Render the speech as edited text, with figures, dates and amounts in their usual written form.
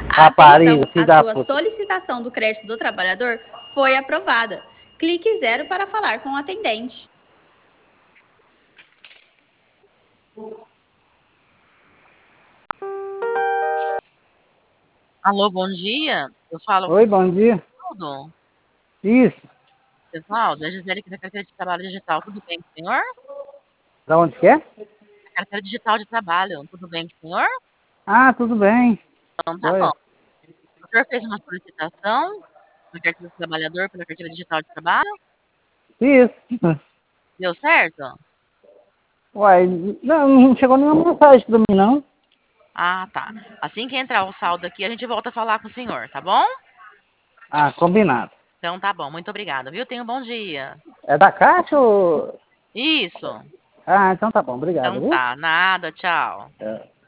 Atenção, Rapariga, filho a da sua puta. solicitação do crédito do trabalhador foi aprovada. Clique 0 para falar com o atendente. Alô, bom dia. Eu falo com Oi, bom dia. o Evaldo. Isso. Evaldo, é a Gisele aqui da carteira de trabalho digital. Tudo bem com o senhor? Da onde que é? Da carteira digital de trabalho. Tudo bem com o senhor? Ah, tudo bem. Então tá bom. Joia. O senhor fez uma solicitação na carteira do trabalhador pela carteira digital de trabalho? Isso. Deu certo? Uai, não chegou nenhuma mensagem pra mim, não. Ah, tá. Assim que entrar o saldo aqui, a gente volta a falar com o senhor, tá bom? Ah, combinado. Então tá bom. Muito obrigada, viu? Tenha um bom dia. É da Caixa ou... Isso. Ah, então tá bom. Obrigado, Então viu? tá. Nada. Tchau. É.